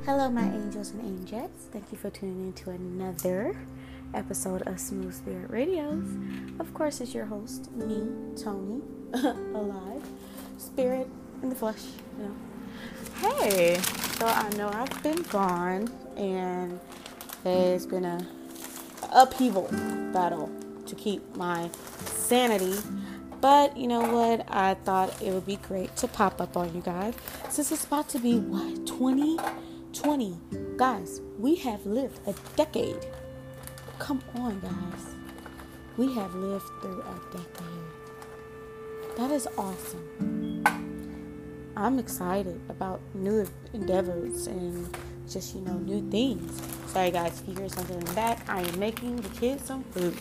Hello, my angels and angels. Thank you for tuning in to another episode of Smooth Spirit Radios. Of course, it's your host, me, Tony, alive, spirit in the flesh, you know. Hey, so I know I've been gone, and it's been a upheaval battle to keep my sanity. But you know what? I thought it would be great to pop up on you guys since it's about to be 2020. Guys, we have lived a decade. Come on, guys. We have lived through a decade. That is awesome. I'm excited about new endeavors and just, new things. Sorry, guys, if you hear something in the back, I am making the kids some food.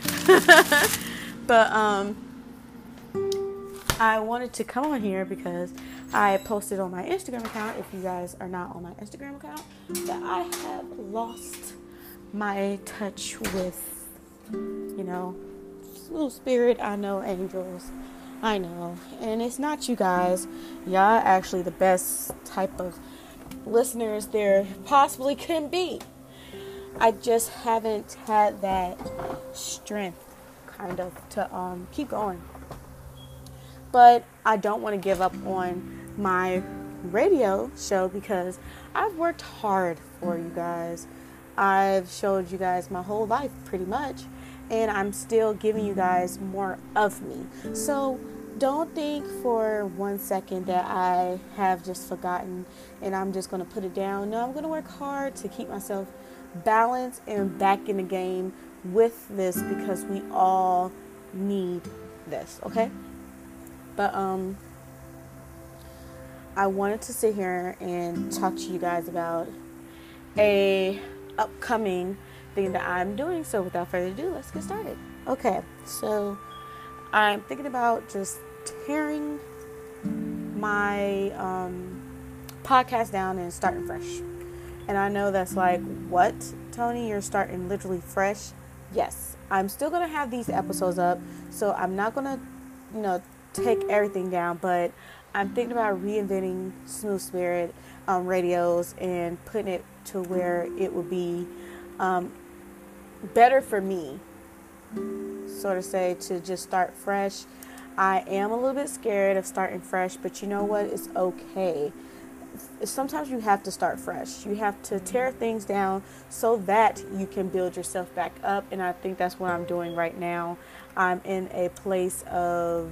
But, I wanted to come on here because I posted on my Instagram account, if you guys are not on my Instagram account, that I have lost my touch with, Smooth Spirit. I know, angels. I know. And it's not you guys. Y'all are actually the best type of listeners there possibly can be. I just haven't had that strength kind of to keep going. But I don't want to give up on my radio show because I've worked hard for you guys. I've showed you guys my whole life pretty much, and I'm still giving you guys more of me. So don't think for 1 second that I have just forgotten and I'm just going to put it down. No, I'm going to work hard to keep myself balanced and back in the game with this because we all need this, okay? But I wanted to sit here and talk to you guys about a upcoming thing that I'm doing. So without further ado, let's get started. Okay, so I'm thinking about just tearing my podcast down and starting fresh. And I know that's like, what, Tony? You're starting literally fresh? Yes, I'm still going to have these episodes up. So I'm not going to, take everything down, but I'm thinking about reinventing Smooth Spirit radios and putting it to where it would be better for me, sort of say, to just start fresh. I am a little bit scared of starting fresh, but you know what? It's okay. Sometimes you have to start fresh. You have to tear things down so that you can build yourself back up, and I think that's what I'm doing right now. I'm in a place of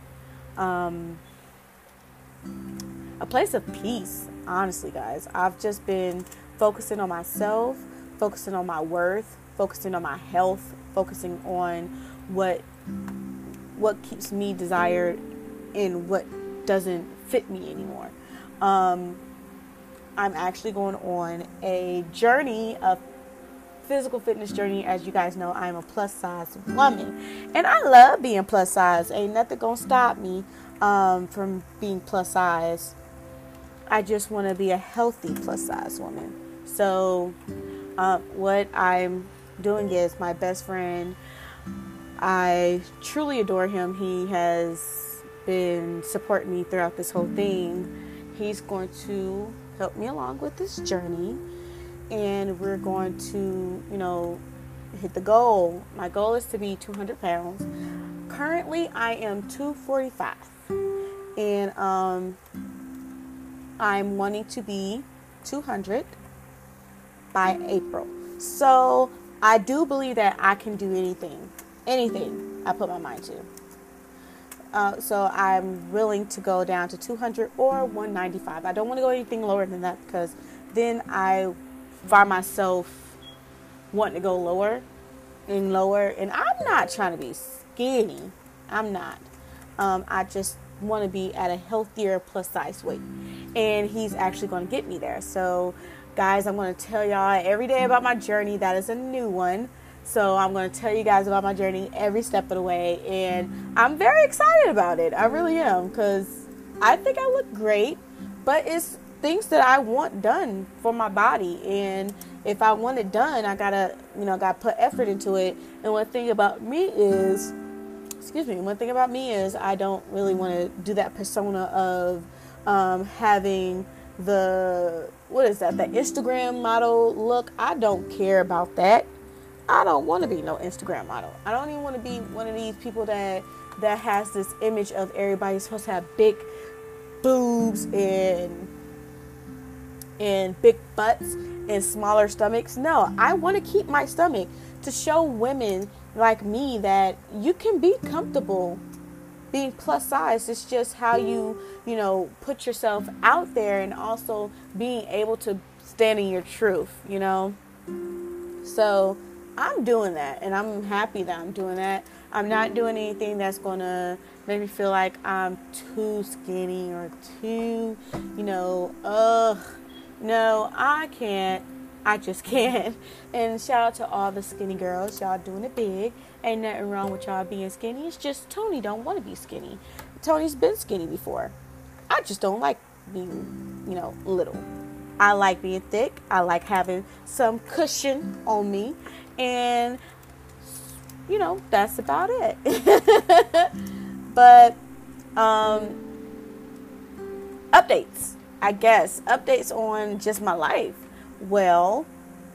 peace, honestly, guys. I've just been focusing on myself, focusing on my worth, focusing on my health, focusing on what keeps me desired and what doesn't fit me anymore. I'm actually going on a journey, a physical fitness journey. As you guys know, I'm a plus size woman, and I love being plus size. Ain't nothing gonna stop me from being plus size. I just want to be a healthy plus size woman. So what I'm doing is, my best friend, I truly adore him. He has been supporting me throughout this whole thing. He's going to help me along with this journey, and we're going to, hit the goal. My goal is to be 200 pounds. Currently, I am 245, and I'm wanting to be 200 by April. So I do believe that I can do anything I put my mind to. So I'm willing to go down to 200 or 195. I don't want to go anything lower than that because then I find myself wanting to go lower, and I'm not trying to be skinny. I'm not. I just want to be at a healthier plus size weight, and he's actually going to get me there. So guys, I'm going to tell y'all every day about my journey. That is a new one. So I'm going to tell you guys about my journey every step of the way, and I'm very excited about it. I really am, because I think I look great, but it's things that I want done for my body, and if I want it done, I gotta put effort into it. And one thing about me is I don't really want to do that persona of having what is that? The Instagram model look. I don't care about that. I don't want to be no Instagram model. I don't even want to be one of these people that has this image of everybody supposed to have big boobs and big butts and smaller stomachs. No, I want to keep my stomach to show women like me that you can be comfortable being plus size. It's just how you put yourself out there, and also being able to stand in your truth, So I'm doing that, and I'm happy that I'm doing that. I'm not doing anything that's going to make me feel like I'm too skinny or too, no, I can't. I just can't. And shout out to all the skinny girls. Y'all doing it big. Ain't nothing wrong with y'all being skinny. It's just Tony don't want to be skinny. Tony's been skinny before. I just don't like being, little. I like being thick. I like having some cushion on me. And, that's about it. But, updates, I guess. Updates on just my life. Well,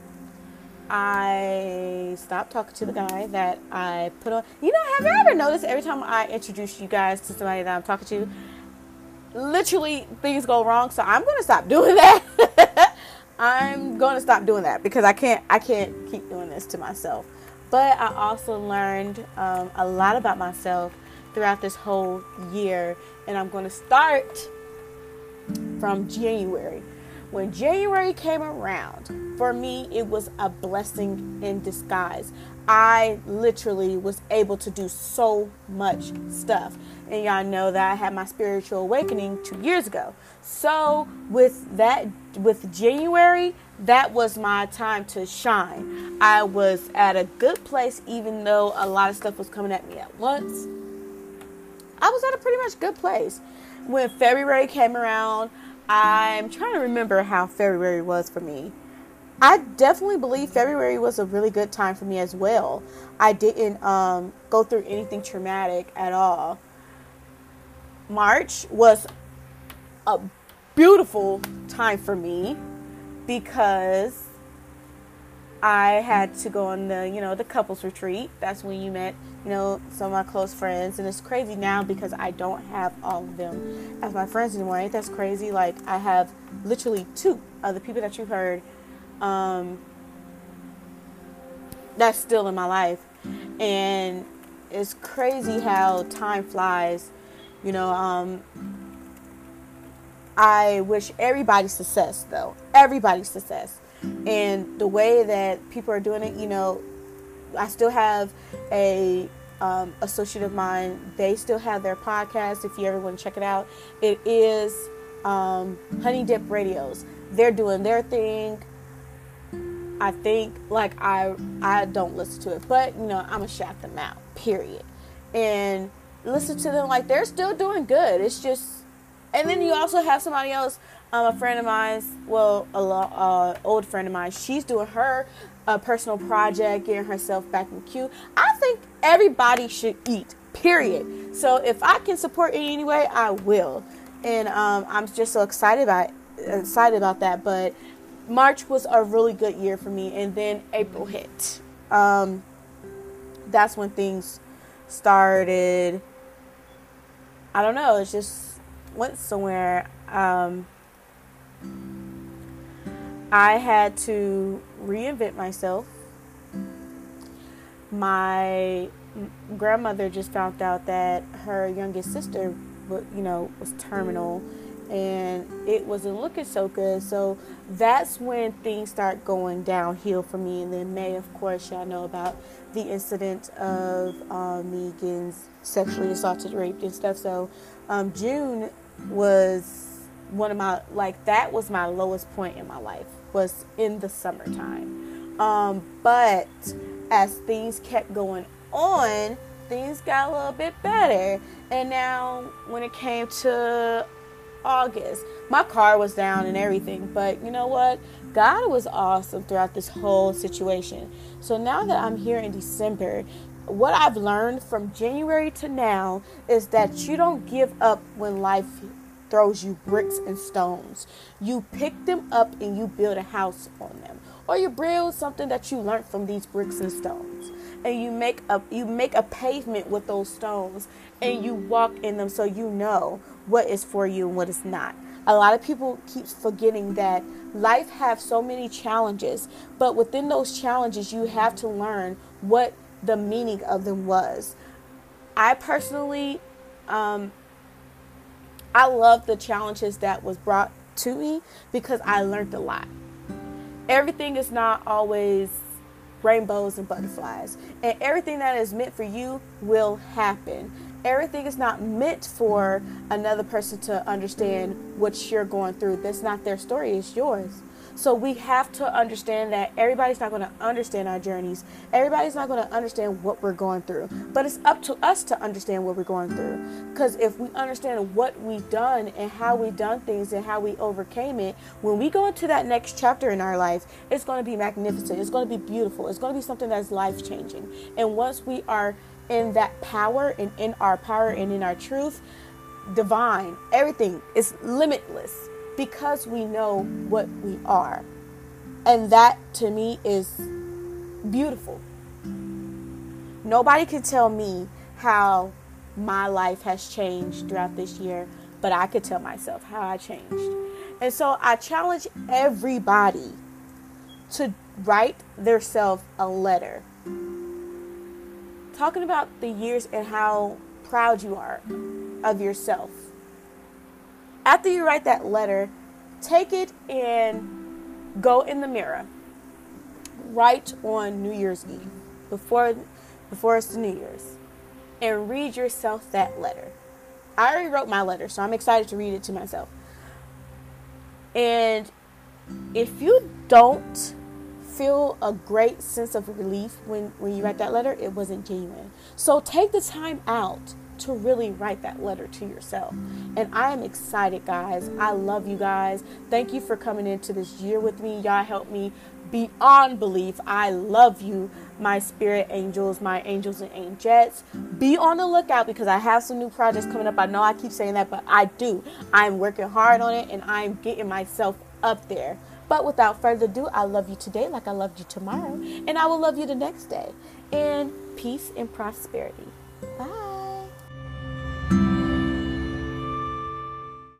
I stopped talking to the guy that I put on. Have you ever noticed every time I introduce you guys to somebody that I'm talking to, literally things go wrong? So I'm going to stop doing that. I'm going to stop doing that because I can't keep doing this to myself. But I also learned a lot about myself throughout this whole year, and I'm going to start from January. When January came around, for me, it was a blessing in disguise. I literally was able to do so much stuff. And y'all know that I had my spiritual awakening 2 years ago. So with January, that was my time to shine. I was at a good place, even though a lot of stuff was coming at me at once. I was at a pretty much good place. When February came around, I'm trying to remember how February was for me. I definitely believe February was a really good time for me as well. I didn't go through anything traumatic at all. March was a beautiful time for me because I had to go on the couples retreat. That's when you met, some of my close friends. And it's crazy now because I don't have all of them as my friends anymore. Ain't that crazy? Like, I have literally 2 of the people that you heard that's still in my life. And it's crazy how time flies. I wish everybody success, though. Everybody's success. And the way that people are doing it, I still have a associate of mine. They still have their podcast. If you ever want to check it out, it is Honey Dip Radios. They're doing their thing. I think, I don't listen to it, but I'm gonna shout them out. Period. And listen to them, they're still doing good. It's just. And then you also have somebody else, a friend of mine, old friend of mine. She's doing her personal project, getting herself back in queue. I think everybody should eat, period. So if I can support in any way, I will. And I'm just so excited about that. But March was a really good year for me. And then April hit. That's when things started. I don't know. It's just went somewhere. I had to reinvent myself. My grandmother just found out that her youngest sister, was terminal, and it wasn't looking so good. So that's when things start going downhill for me. And then May, of course, y'all know about the incident of me getting sexually assaulted, raped, and stuff. So June was one of my, that was my lowest point in my life, was in the summertime. But as things kept going on, things got a little bit better. And now when it came to August, my car was down and everything, but you know what? God was awesome throughout this whole situation. So now that I'm here in December, what I've learned from January to now is that you don't give up when life throws you bricks and stones. You pick them up and you build a house on them. Or you build something that you learned from these bricks and stones. And you make a pavement with those stones, and you walk in them so you know what is for you and what is not. A lot of people keep forgetting that life has so many challenges, but within those challenges, you have to learn what the meaning of them was. I personally, I love the challenges that was brought to me because I learned a lot. Everything is not always rainbows and butterflies, and everything that is meant for you will happen. Everything is not meant for another person to understand what you're going through. That's not their story, it's yours. So we have to understand that everybody's not going to understand our journeys. Everybody's not going to understand what we're going through. But it's up to us to understand what we're going through. Because if we understand what we've done and how we've done things and how we overcame it, when we go into that next chapter in our life, it's going to be magnificent. It's going to be beautiful. It's going to be something that's life-changing. And once we are in that power and in our power and in our truth, divine, everything is limitless. Because we know what we are. And that, to me, is beautiful. Nobody can tell me how my life has changed throughout this year, but I could tell myself how I changed. And so I challenge everybody to write themselves a letter, talking about the years and how proud you are of yourself. After you write that letter, take it and go in the mirror. Right on New Year's Eve, before it's the New Year's, and read yourself that letter. I already wrote my letter, so I'm excited to read it to myself. And if you don't feel a great sense of relief when you write that letter, it wasn't genuine. So take the time out to really write that letter to yourself. And I am excited, guys. I love you guys. Thank you for coming into this year with me. Y'all helped me beyond belief. I love you, my spirit angels, my angels and angels. Be on the lookout because I have some new projects coming up. I know I keep saying that, but I do. I'm working hard on it and I'm getting myself up there. But without further ado, I love you today like I loved you tomorrow. And I will love you the next day. And peace and prosperity. Bye.